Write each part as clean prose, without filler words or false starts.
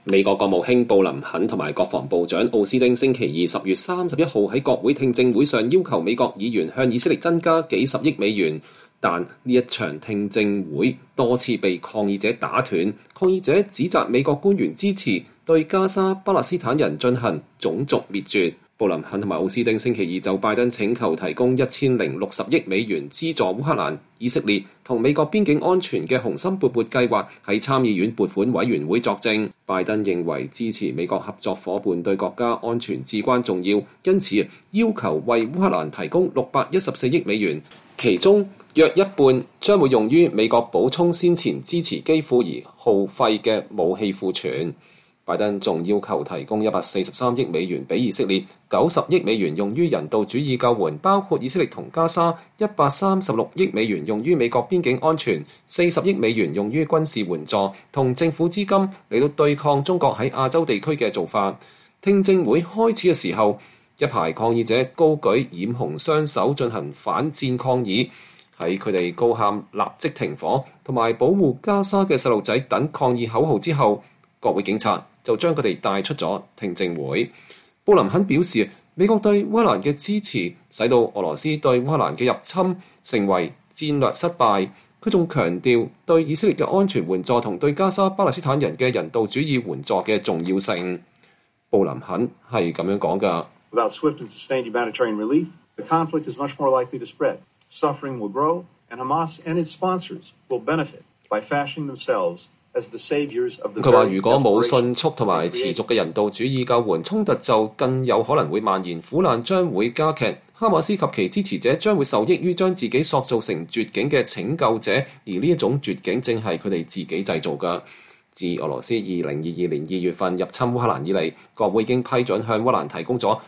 美國國務卿布林肯同埋國防部長奧斯汀星期二10月31號喺國會聽證會上要求美國議員向以色列增加幾十億美元，但呢一場聽證會多次被抗議者打斷。抗議者指責美國官員支持對加沙巴勒斯坦人進行種族滅絕。布林肯同埋奧斯汀星期二就拜登請求提供1060億美元資助烏克蘭、以色列同美國邊境安全嘅雄心勃勃計劃喺參議院撥款委員會作證。拜登認為支持美國合作夥伴對國家安全至關重要，因此要求為烏克蘭提供614億美元，其中約一半將會用於美國補充先前支持基輔而耗費嘅武器庫存。拜登仲要求提供143億美元俾以色列，90億美元用於人道主義救援，包括以色列同加沙；136億美元用於美國邊境安全，40億美元用於軍事援助同政府資金嚟到對抗中國喺亞洲地區嘅做法。聽證會開始嘅時候，一排抗議者高舉染紅雙手進行反戰抗議，喺佢哋高喊立即停火同埋保護加沙嘅細路仔等抗議口號之後，國會警察就將佢哋帶出咗聽證會。布林肯表示，美國對烏克蘭嘅支持使到俄羅斯對烏克蘭嘅入侵成為戰略失敗。佢仲強調對以色列嘅安全援助同對加沙巴勒斯坦人嘅人道主義援助嘅重要性。布林肯係咁樣講㗎。 Without swift and sustained humanitarian relief, the conflict is much more likely to spread. Suffering will grow, and Hamas and its sponsors will benefit by fashioning themselves as the saviors of the very desperate. 佢話：如果冇迅速同埋持續嘅人道主義救援，衝突就更有可能會蔓延，苦難將會加劇。哈馬斯及其支持者將會受益於將自己塑造成絕境嘅拯救者，而呢一種絕境正係佢哋自己製造㗎。自俄羅斯2022年2月份入侵烏克蘭以嚟，國會已經批准向烏克蘭提供咗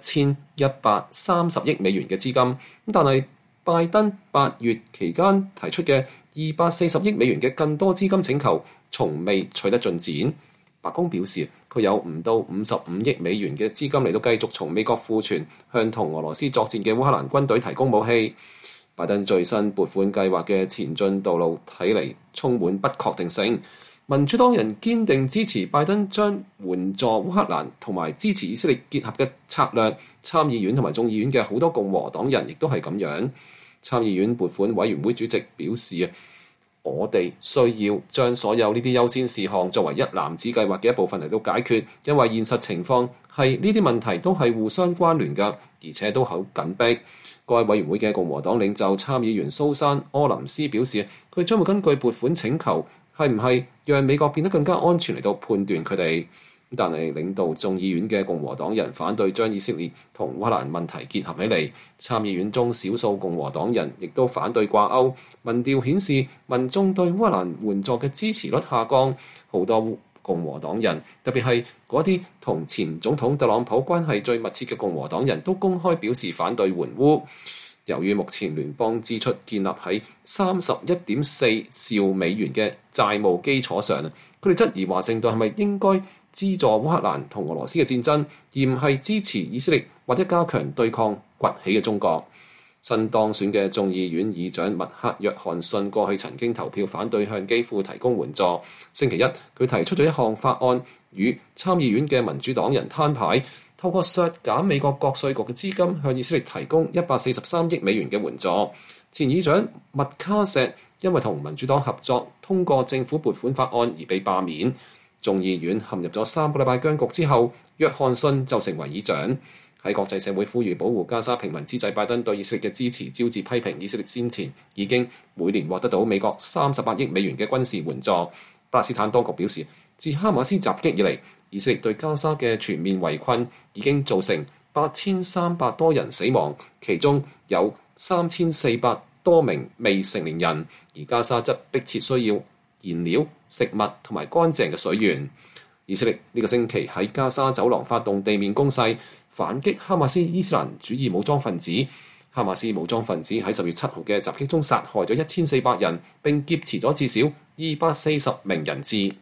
1130億美元嘅資金。但係拜登8月期間提出嘅240億美元嘅更多資金請求，從未取得進展。白宮表示，佢有唔到55億美元嘅資金嚟到繼續從美國庫存向同俄羅斯作戰嘅烏克蘭軍隊提供武器。拜登最新撥款計劃嘅前進道路睇嚟充滿不確定性。民主黨人堅定支持拜登將援助烏克蘭同埋支持以色列結合嘅策略。參議院同埋眾議院嘅好多共和黨人亦都係咁樣。參議院撥款委員會主席表示，我哋需要將所有呢啲優先事項作為一籃子計劃嘅一部分嚟到解決，因為現實情況係呢啲問題都係互相關聯㗎，而且都好緊迫。該委員會嘅共和黨領袖參議員蘇珊·柯林斯表示，佢將會根據撥款請求係唔係讓美國變得更加安全嚟到判斷佢哋。但係領導眾議院嘅共和黨人反對將以色列同烏克蘭問題結合起嚟。參議院中少數共和黨人亦都反對掛鈎。民調顯示民眾對烏克蘭援助嘅支持率下降。好多共和黨人，特別係嗰啲同前總統特朗普關係最密切嘅共和黨人都公開表示反對援烏。由於目前聯邦支出建立喺31.4兆美元嘅債務基礎上，佢哋質疑華盛頓係咪應該資助烏克蘭同俄羅斯嘅戰爭，而唔係支持以色列或者加強對抗崛起嘅中國。新當選嘅眾議院議長麥克約翰遜過去曾經投票反對向基輔提供援助。星期一，佢提出咗一項法案，與參議院嘅民主黨人攤牌，透過削減美國國稅局嘅資金，向以色列提供143億美元嘅援助。前議長麥卡錫因為同民主黨合作通過政府撥款法案而被罷免。眾議院陷入咗3個禮拜僵局之後，約翰遜就成為議長。喺國際社會呼籲保護加沙平民之際，拜登對以色列嘅支持招致批評。以色列先前已經每年獲得到美國38億美元嘅軍事援助。巴勒斯坦當局表示，自哈馬斯襲擊以嚟，以色列對加沙嘅全面圍困已經造成8300多人死亡，其中有3400多名未成年人，而加沙則迫切需要燃料、食物同埋乾淨嘅水源。以色列呢個星期喺加沙走廊發動地面攻勢，反擊哈馬斯伊斯蘭主義武裝分子。哈馬斯武裝分子喺10月7號嘅襲擊中殺害咗1400人，並劫持咗至少240名人質。